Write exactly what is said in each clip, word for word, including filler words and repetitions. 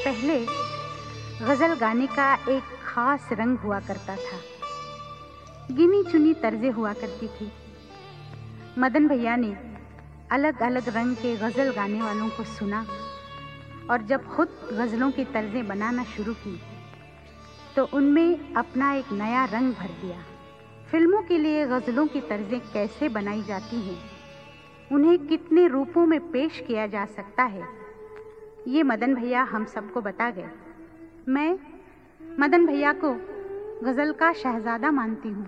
पहले गज़ल गाने का एक खास रंग हुआ करता था। गिनी चुनी तर्जें हुआ करती थी। मदन भैया ने अलग अलग रंग के गज़ल गाने वालों को सुना और जब खुद गज़लों की तर्जें बनाना शुरू की तो उनमें अपना एक नया रंग भर दिया। फिल्मों के लिए गज़लों की तर्जें कैसे बनाई जाती हैं, उन्हें कितने रूपों में पेश किया जा सकता है, ये मदन भैया हम सबको बता गए। मैं मदन भैया को गज़ल का शहज़ादा मानती हूँ।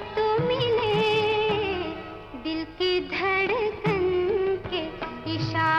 धड़कन के इशारे